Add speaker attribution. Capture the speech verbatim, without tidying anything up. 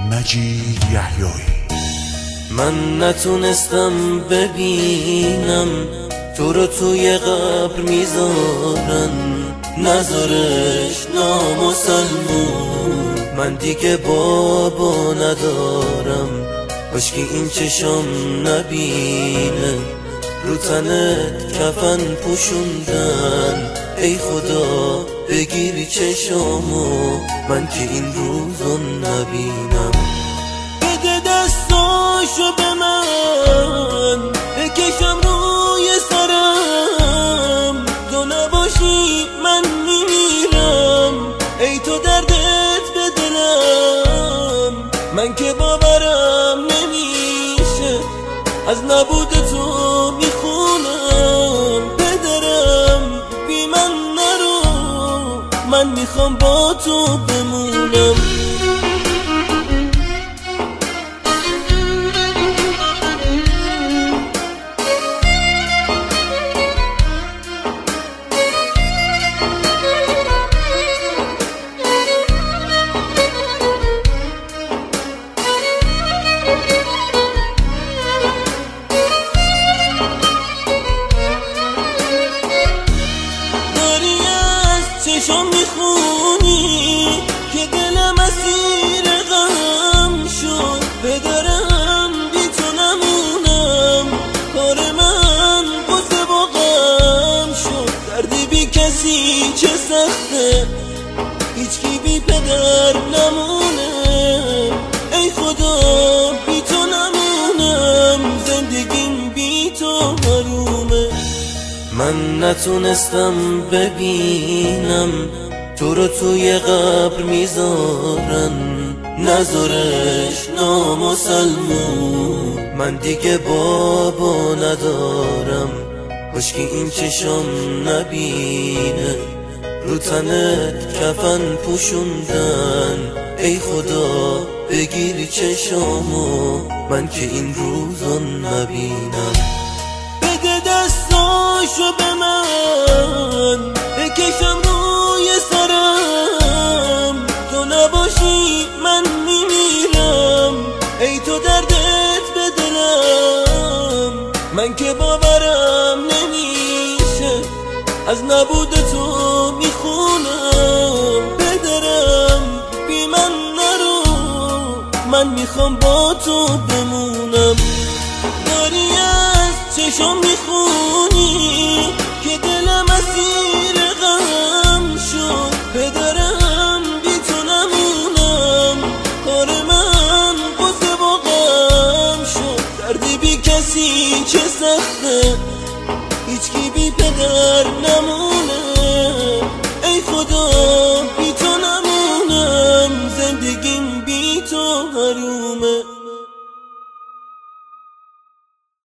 Speaker 1: مجید یحیایی.
Speaker 2: من نتونستم ببینم تو رو توی قبر میذارن، نذارش نامسلمون. من دیگه بابا ندارم، کاشکی این چشم نبینه رو تنت کفن پوشوندن. ای خدا بگیری چشمو من که این روزو نبینم. بده دستاشو به من بکشم روی سرم، تو نباشی من میمیرم. ای تو دردت به دلم، من که باورم نمیشه از نبود تو میخونم. پدرم بی من نرو، من میخوام با تو بمونم. چشم میخونی که دلم اسیر غم شد. پدرم بی تو نمونم، کار من قصه با غم شد. دردی بی کسی چه سخته، هیچکی بی پدر نمونه. ای خدا بی تو نمونم، زندگیم بی تو حرومه. من نتونستم ببینم تو رو توی قبر میذارن، نذارش نامسلمون. من دیگه بابا ندارم، کاشکی این چشم نبینه رو تنت کفن پوشوندن. ای خدا بگیری چشمو من که این روزو نبینم. بده دستاشو به من بکشم روی سرم، تو نباشی من میمیرم. ای تو دردت به دلم، من که باورم نمیشه از نبود تو میخونم. پدرم بی من نرو، من میخوام با تو بمونم. داری از چشم میخونی که دلم اسیر غم شد. پدرم بی تو نمونم، کار من قصه با غم شد. دردی بی کسی چه سخته، هیچکی بی پدر نمونه. ای خدا